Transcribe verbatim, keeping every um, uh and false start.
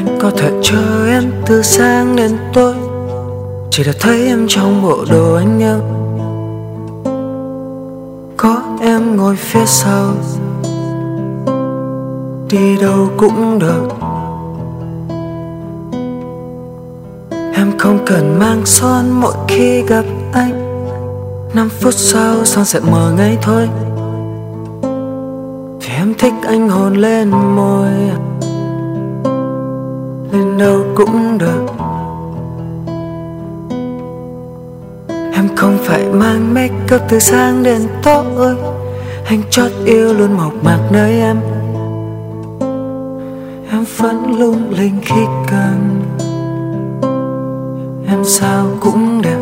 có thể chờ em từ sáng đến tối, chỉ để thấy em trong bộ đồ anh yêu. Có em ngồi phía sau, đi đâu cũng được. Em không cần mang son mỗi khi gặp anh, năm phút sau son sẽ mờ ngay thôi. Vì em thích anh hôn lên môi, lên đâu cũng được. Em không phải mang make up từ sáng đến tối, anh chót yêu luôn mộc mạc nơi em. Em vẫn lung linh khi cần, em sao cũng đẹp.